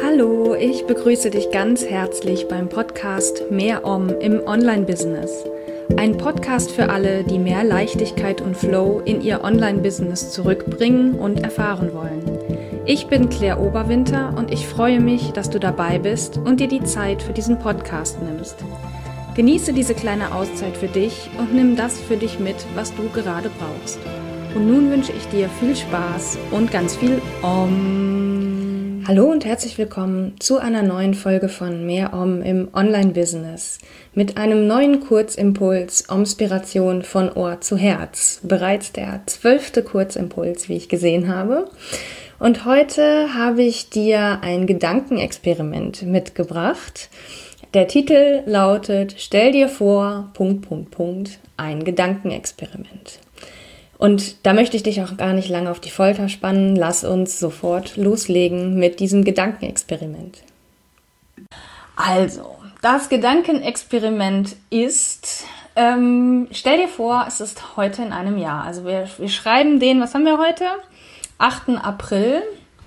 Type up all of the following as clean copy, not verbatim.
Hallo, ich begrüße dich ganz herzlich beim Podcast Mehr im Online-Business. Ein Podcast für alle, die mehr Leichtigkeit und Flow in ihr Online-Business zurückbringen und erfahren wollen. Ich bin Claire Oberwinter und ich freue mich, dass du dabei bist und dir die Zeit für diesen Podcast nimmst. Genieße diese kleine Auszeit für dich und nimm das für dich mit, was du gerade brauchst. Und nun wünsche ich dir viel Spaß und ganz viel Om. Hallo und herzlich willkommen zu einer neuen Folge von Mehr im Online-Business mit einem neuen Kurzimpuls Omspiration von Ohr zu Herz. Bereits der 12. Kurzimpuls, wie ich gesehen habe. Und heute habe ich dir ein Gedankenexperiment mitgebracht. Der Titel lautet: Stell dir vor, ... ein Gedankenexperiment. Und da möchte ich dich auch gar nicht lange auf die Folter spannen. Lass uns sofort loslegen mit diesem Gedankenexperiment. Also, das Gedankenexperiment ist, stell dir vor, es ist heute in einem Jahr. Also wir schreiben was haben wir heute? 8. April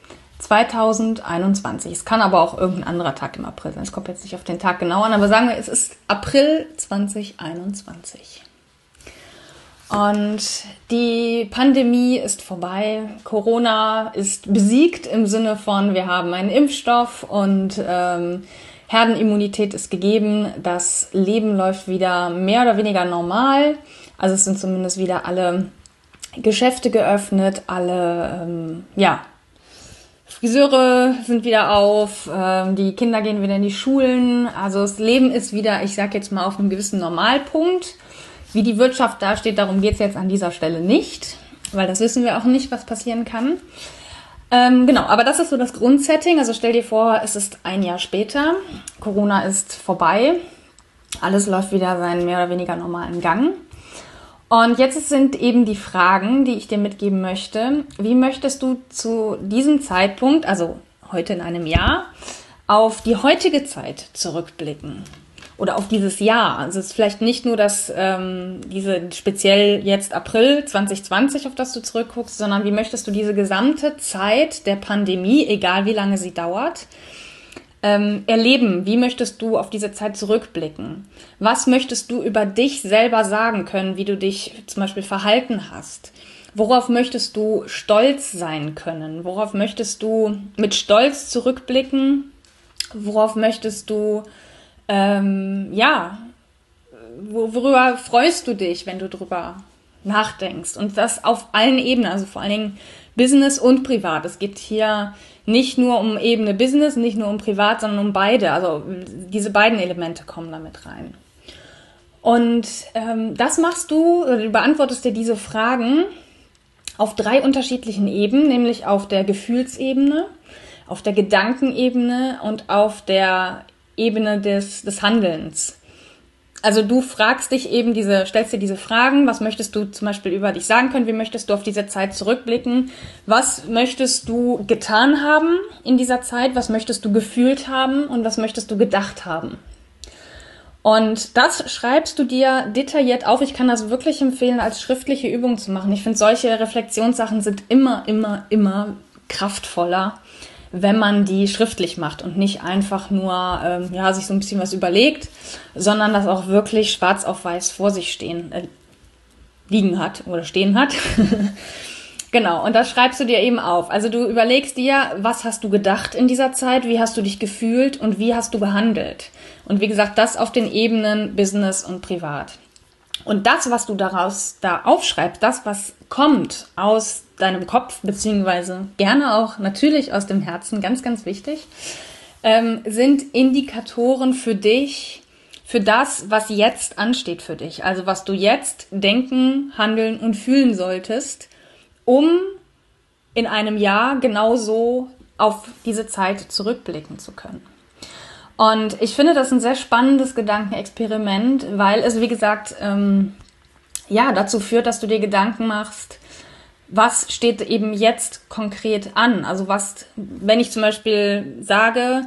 2021. Es kann aber auch irgendein anderer Tag im April sein. Es kommt jetzt nicht auf den Tag genau an, aber sagen wir, es ist April 2021. Und die Pandemie ist vorbei. Corona ist besiegt im Sinne von, wir haben einen Impfstoff und Herdenimmunität ist gegeben. Das Leben läuft wieder mehr oder weniger normal. Also es sind zumindest wieder alle Geschäfte geöffnet, alle Friseure sind wieder auf, die Kinder gehen wieder in die Schulen. Also das Leben ist wieder, ich sag jetzt mal, auf einem gewissen Normalpunkt. Wie die Wirtschaft dasteht, darum geht es jetzt an dieser Stelle nicht, weil das wissen wir auch nicht, was passieren kann. Aber das ist so das Grundsetting. Also stell dir vor, es ist ein Jahr später, Corona ist vorbei, alles läuft wieder seinen mehr oder weniger normalen Gang. Und jetzt sind eben die Fragen, die ich dir mitgeben möchte. Wie möchtest du zu diesem Zeitpunkt, also heute in einem Jahr, auf die heutige Zeit zurückblicken? Oder auf dieses Jahr. Also es ist vielleicht nicht nur speziell jetzt April 2020, auf das du zurückguckst, sondern wie möchtest du diese gesamte Zeit der Pandemie, egal wie lange sie dauert, erleben? Wie möchtest du auf diese Zeit zurückblicken? Was möchtest du über dich selber sagen können, wie du dich zum Beispiel verhalten hast? Worauf möchtest du stolz sein können? Worauf möchtest du mit Stolz zurückblicken? Worauf möchtest du worüber freust du dich, wenn du drüber nachdenkst? Und das auf allen Ebenen, also vor allen Dingen Business und Privat. Es geht hier nicht nur um Ebene Business, nicht nur um Privat, sondern um beide. Also diese beiden Elemente kommen da mit rein. Und das machst du, oder du beantwortest dir diese Fragen auf 3 unterschiedlichen Ebenen, nämlich auf der Gefühlsebene, auf der Gedankenebene und auf der Ebene des Handelns. Also du fragst dich eben stellst dir diese Fragen, was möchtest du zum Beispiel über dich sagen können, wie möchtest du auf diese Zeit zurückblicken, was möchtest du getan haben in dieser Zeit, was möchtest du gefühlt haben und was möchtest du gedacht haben. Und das schreibst du dir detailliert auf. Ich kann das wirklich empfehlen, als schriftliche Übung zu machen. Ich finde, solche Reflexionssachen sind immer kraftvoller, wenn man die schriftlich macht und nicht einfach nur sich so ein bisschen was überlegt, sondern das auch wirklich schwarz auf weiß vor sich liegen hat oder stehen hat. Genau, und das schreibst du dir eben auf. Also du überlegst dir, was hast du gedacht in dieser Zeit, wie hast du dich gefühlt und wie hast du gehandelt. Und wie gesagt, das auf den Ebenen Business und Privat. Und das, was du da aufschreibst, das, was kommt aus deinem Kopf, beziehungsweise gerne auch natürlich aus dem Herzen, ganz, ganz wichtig, sind Indikatoren für dich, für das, was jetzt ansteht für dich. Also was du jetzt denken, handeln und fühlen solltest, um in einem Jahr genauso auf diese Zeit zurückblicken zu können. Und ich finde das ein sehr spannendes Gedankenexperiment, weil es, wie gesagt, dazu führt, dass du dir Gedanken machst, was steht eben jetzt konkret an? Also wenn ich zum Beispiel sage,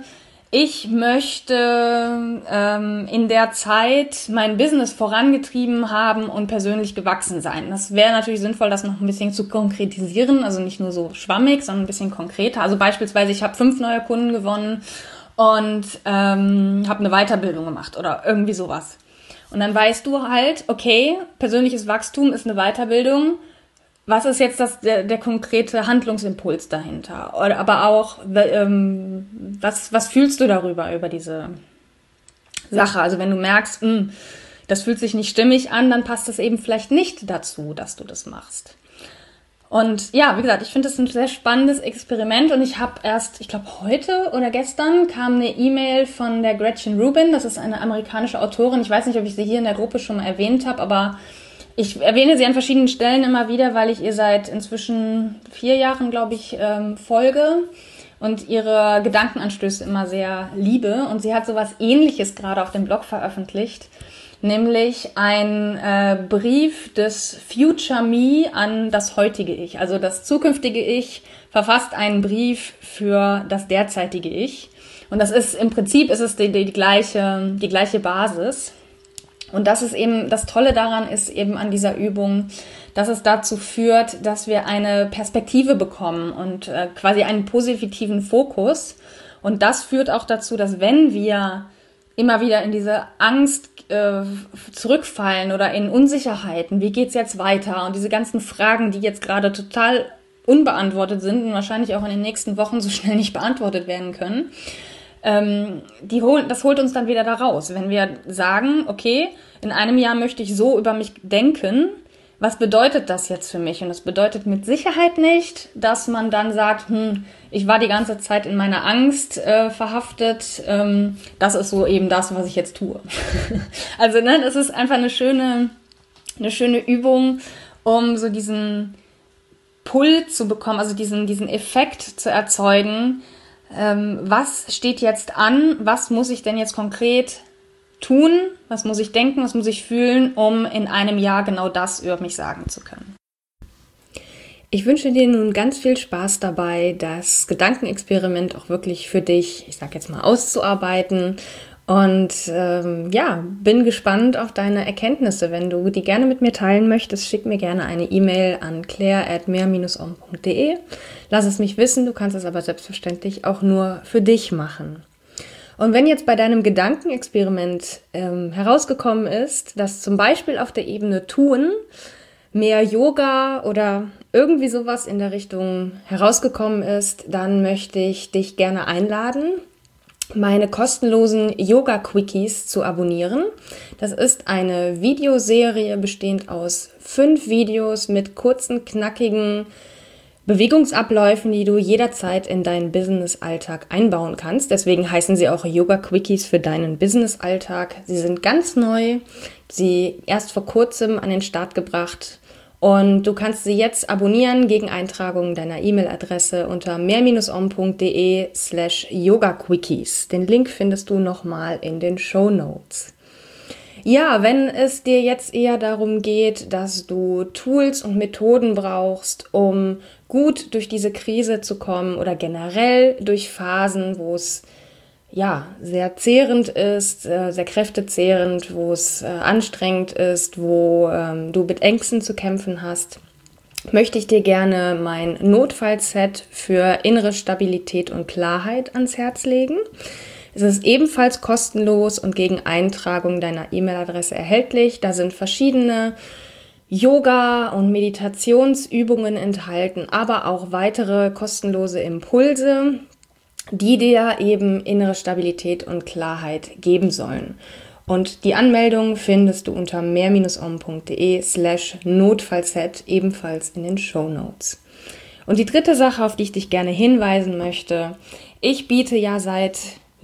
ich möchte in der Zeit mein Business vorangetrieben haben und persönlich gewachsen sein. Das wäre natürlich sinnvoll, das noch ein bisschen zu konkretisieren, also nicht nur so schwammig, sondern ein bisschen konkreter. Also beispielsweise, ich habe 5 neue Kunden gewonnen und habe eine Weiterbildung gemacht oder irgendwie sowas. Und dann weißt du halt, okay, persönliches Wachstum ist eine Weiterbildung. Was ist jetzt der konkrete Handlungsimpuls dahinter? Oder aber auch, was fühlst du über diese Sache? Also wenn du merkst, das fühlt sich nicht stimmig an, dann passt es eben vielleicht nicht dazu, dass du das machst. Und ja, wie gesagt, ich finde das ein sehr spannendes Experiment und ich habe erst, ich glaube heute oder gestern, kam eine E-Mail von der Gretchen Rubin, das ist eine amerikanische Autorin. Ich weiß nicht, ob ich sie hier in der Gruppe schon mal erwähnt habe, aber ich erwähne sie an verschiedenen Stellen immer wieder, weil ich ihr seit inzwischen 4 Jahren, glaube ich, folge und ihre Gedankenanstöße immer sehr liebe. Und sie hat sowas Ähnliches gerade auf dem Blog veröffentlicht, nämlich ein Brief des Future Me an das heutige Ich. Also das zukünftige Ich verfasst einen Brief für das derzeitige Ich. Und das ist im Prinzip die gleiche Basis. Und das ist eben, das Tolle daran ist eben an dieser Übung, dass es dazu führt, dass wir eine Perspektive bekommen und quasi einen positiven Fokus. Und das führt auch dazu, dass wenn wir immer wieder in diese Angst zurückfallen oder in Unsicherheiten, wie geht's jetzt weiter? Und diese ganzen Fragen, die jetzt gerade total unbeantwortet sind und wahrscheinlich auch in den nächsten Wochen so schnell nicht beantwortet werden können, das holt uns dann wieder da raus. Wenn wir sagen, okay, in einem Jahr möchte ich so über mich denken, was bedeutet das jetzt für mich? Und das bedeutet mit Sicherheit nicht, dass man dann sagt, ich war die ganze Zeit in meiner Angst verhaftet, das ist so eben das, was ich jetzt tue. Also das ist einfach eine schöne Übung, um so diesen Pull zu bekommen, also diesen Effekt zu erzeugen. Was steht jetzt an? Was muss ich denn jetzt konkret tun? Was muss ich denken? Was muss ich fühlen, um in einem Jahr genau das über mich sagen zu können? Ich wünsche dir nun ganz viel Spaß dabei, das Gedankenexperiment auch wirklich für dich, ich sag jetzt mal, auszuarbeiten. Und bin gespannt auf deine Erkenntnisse. Wenn du die gerne mit mir teilen möchtest, schick mir gerne eine E-Mail an claire@mehr-om.de. Lass es mich wissen, du kannst es aber selbstverständlich auch nur für dich machen. Und wenn jetzt bei deinem Gedankenexperiment herausgekommen ist, dass zum Beispiel auf der Ebene Tun mehr Yoga oder irgendwie sowas in der Richtung herausgekommen ist, dann möchte ich dich gerne einladen, meine kostenlosen Yoga-Quickies zu abonnieren. Das ist eine Videoserie bestehend aus 5 Videos mit kurzen, knackigen Bewegungsabläufen, die du jederzeit in deinen Business-Alltag einbauen kannst. Deswegen heißen sie auch Yoga-Quickies für deinen Business-Alltag. Sie sind ganz neu, sie erst vor kurzem an den Start gebracht. Und du kannst sie jetzt abonnieren gegen Eintragung deiner E-Mail-Adresse unter mehr-om.de/yogaquickies. Den Link findest du nochmal in den Shownotes. Ja, wenn es dir jetzt eher darum geht, dass du Tools und Methoden brauchst, um gut durch diese Krise zu kommen oder generell durch Phasen, wo es sehr zehrend ist, sehr kräftezehrend, wo es anstrengend ist, wo du mit Ängsten zu kämpfen hast, möchte ich dir gerne mein Notfallset für innere Stabilität und Klarheit ans Herz legen. Es ist ebenfalls kostenlos und gegen Eintragung deiner E-Mail-Adresse erhältlich. Da sind verschiedene Yoga- und Meditationsübungen enthalten, aber auch weitere kostenlose Impulse, die dir eben innere Stabilität und Klarheit geben sollen. Und die Anmeldung findest du unter mehr-om.de/Notfallset, ebenfalls in den Shownotes. Und die dritte Sache, auf die ich dich gerne hinweisen möchte, ich biete ja seit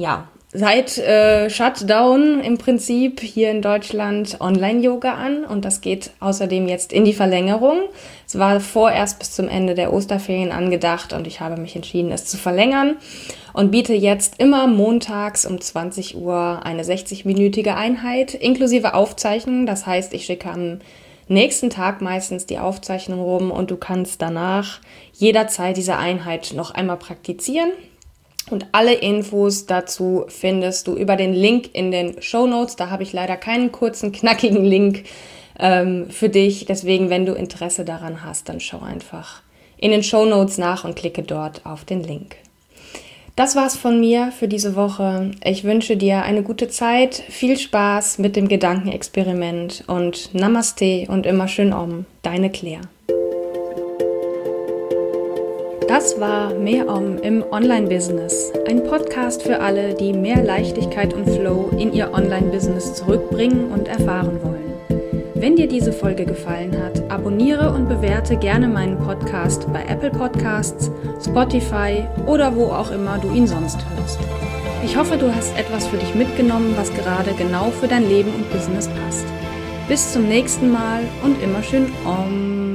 Shutdown im Prinzip hier in Deutschland Online-Yoga an und das geht außerdem jetzt in die Verlängerung. Es war vorerst bis zum Ende der Osterferien angedacht und ich habe mich entschieden, es zu verlängern und biete jetzt immer montags um 20 Uhr eine 60-minütige Einheit inklusive Aufzeichnung. Das heißt, ich schicke am nächsten Tag meistens die Aufzeichnung rum und du kannst danach jederzeit diese Einheit noch einmal praktizieren. Und alle Infos dazu findest du über den Link in den Shownotes. Da habe ich leider keinen kurzen, knackigen Link für dich. Deswegen, wenn du Interesse daran hast, dann schau einfach in den Shownotes nach und klicke dort auf den Link. Das war's von mir für diese Woche. Ich wünsche dir eine gute Zeit, viel Spaß mit dem Gedankenexperiment und Namaste und immer schön Om, deine Claire. Das war Mehr Om im Online-Business, ein Podcast für alle, die mehr Leichtigkeit und Flow in ihr Online-Business zurückbringen und erfahren wollen. Wenn dir diese Folge gefallen hat, abonniere und bewerte gerne meinen Podcast bei Apple Podcasts, Spotify oder wo auch immer du ihn sonst hörst. Ich hoffe, du hast etwas für dich mitgenommen, was gerade genau für dein Leben und Business passt. Bis zum nächsten Mal und immer schön Om.